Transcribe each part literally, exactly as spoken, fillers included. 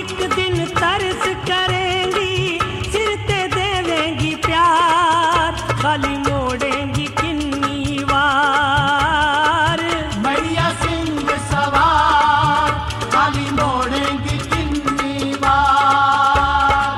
एक दिन तरस करेंगी, सिर ते देवेंगी प्यार, खाली मोड़ेंगी किन्नी वार। मैया सिंह सवार खाली मोड़ेंगी किन्नी बार।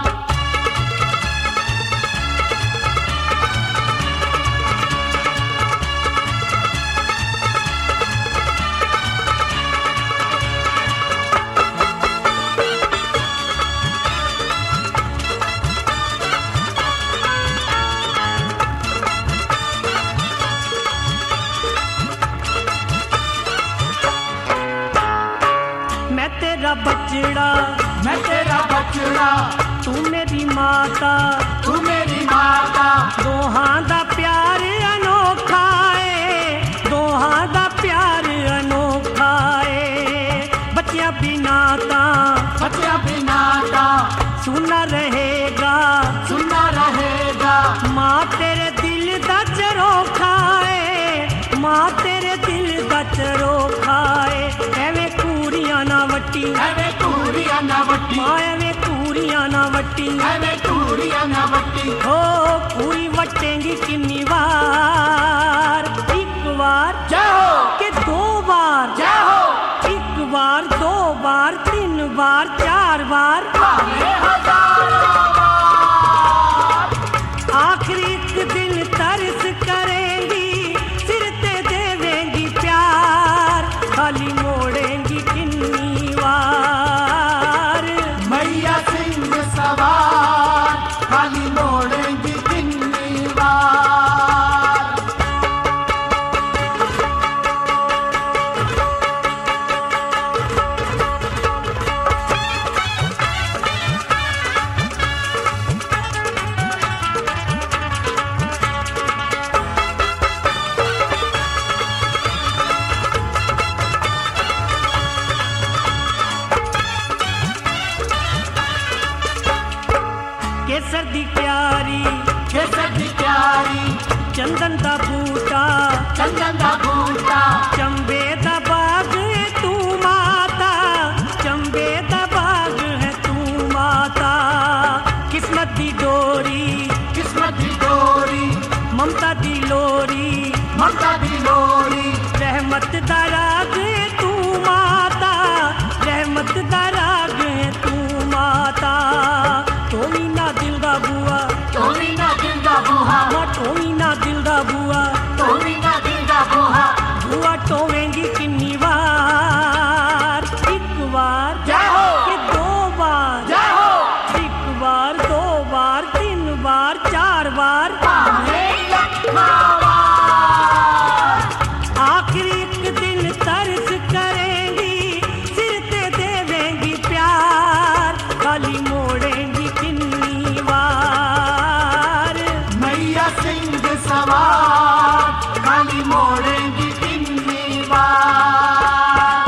मैं तेरा बचड़ा, मैं तेरा बचड़ा, तू मेरी माता, तू मेरी माता। दोहां दा प्यार अनोखा है, दोहां दा प्यार अनोखा है। बच्चियां बिना ता बच्चा बिना ता सुना रहेगा, सुना रहेगा। माँ तेरे दिल दा चरोखा है, माँ तेरे दिल दा चरोखा है। एवें कूरियां ना वट्टी, एवें कूरियां ना वट्टी, माँ एवें कूरियां ना वट्टी, एवें कूरियां ना वट्टी। हो पूरी वटेंगी किन्नी बार, एक बार जय हो, के दो बार, जय हो। एक बार दो बार तीन बार चार बार, भावे हजारों बार। आखिरी एक दिन तरस करेंगी, सिर ते देवेंगी प्यार, खाली मोड़ेंगी किन्नी वार। मैया सिंह सवार खाली मोड़ेंगी किन्नी बार। केसर दी क्यारी, केसर दी प्यारी, चंदन दा बूटा, चंदन दा बूटा। चंबे दा बाग है तू माता, चंबे दा बाग है तू माता। किस्मत दी डोरी, किस्मत दी डोरी, ममता दी लोरी, ममता दी लोरी। रहमत दा राग है तू माता, रहमत दा राग है तू माता। टोवी ना दिल दा बुआ, टोवी ना दिल दा बूहा, मां टोवी ना दिल दा बुआ, टोवी ना दिल दा बूहा। बुआ टोवेंगी किन्नी बार, एक बार जय हो, कि दो बार, जय हो। एक बार दो बार तीन बार चार बार, भावे लखवार। आखिरी एक दिन तरस करेंगी, सिर ते देवेंगी प्यार, खाली मोड़ेंगी किन्नी वार। मैया सिंह सवार खाली मोड़ेंगी किन्नी बार।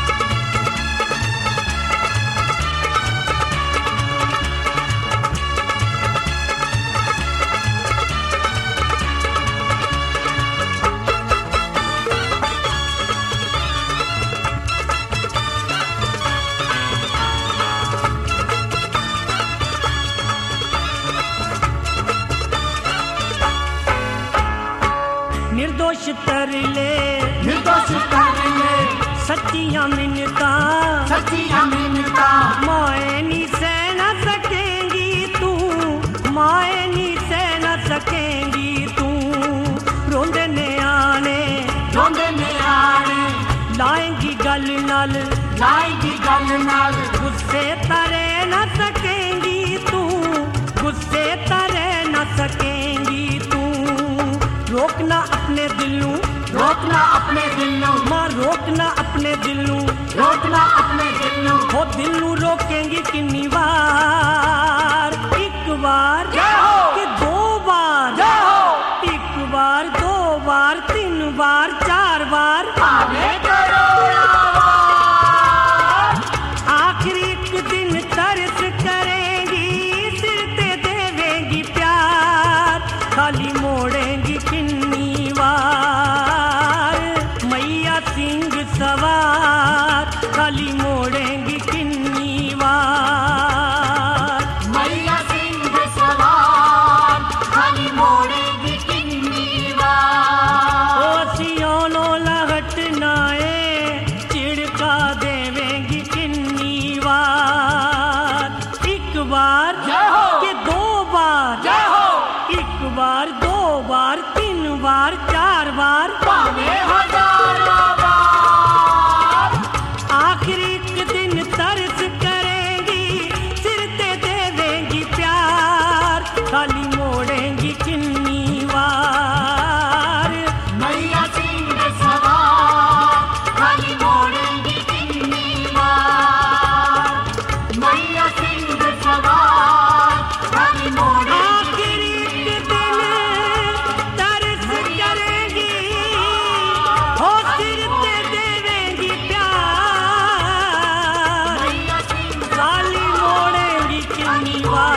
निर्दोष तरले, निर्दोष कर ले सच्चियां मिन्नता, सच्चियां मिन्नता। माए नी सह न सकेंगी तू, माए नी सह न सकेंगी तू। रोंदे ने आने, रोंदे ने आने, लाएंगी गल नल, लाएगी गल नाल। गुस्से तरे न सकेंगी तू, गुस्से तरे न सकेंगी तू। रोकना अपने दिल नू, रोकना अपने दिल नू, मां रोकना अपने दिल नू, रोकना अपने दिल नू। हो दिल नू रोकेंगी किन्नी बार, एक बार जय हो, कि दो बार, जय हो। एक बार दो बार तीन बार चार बार, भावे करोड़ों बार। आखिरी एक दिन तरस करेंगी, सिर ते देवेंगी प्यार, खाली मोड़ेंगी किन्नी वार। मैया सिंह सवार खाली मोड़ेंगी किन्नी वार। खाली मोड़ेंगी किन्नी वार। मैया सिंह सवार खाली मोड़ेंगी किन्नी वार। मैया सिंह सवार खाली मोड़ेंगी आखिरी के दिन तरस करेंगी, हो सिर पे देवेंगी प्यार। मैया सिंह खाली मोड़ेंगी किन्नी वार।